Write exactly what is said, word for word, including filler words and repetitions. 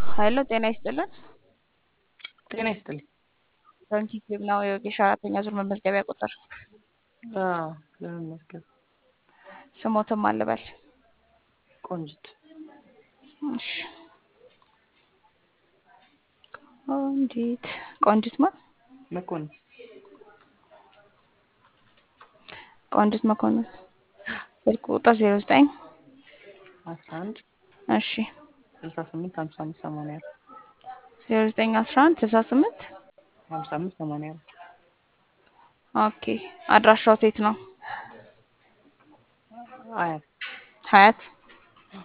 ሀይሎ ጤና ይስጥልን። ጤና ይስጥልኝ። በዩቲዩብ ነው የወጌሻ አራተኛ ዙር መመዝገቢያ ቁጥር አዎ ለመመዝገብ ስሞትም አልበል። ቆንጅት እሺ ቆንጂት ቆንጂት ማ መኮንን ቆንጂት መኮንን ስልክ ቁጥር ዜሮ ዘጠኝ አስራ አንድ እሺ ስልሳ ስምንት ሀምሳ አምስት ሰማንያ አራት ዜሮ ዘጠኝ አስራ አንድ ስልሳ ስምንት ሀምሳ አምስት ሰማንያ አራት ኦኬ። አድራሻው የት ነው? አያት ሀያት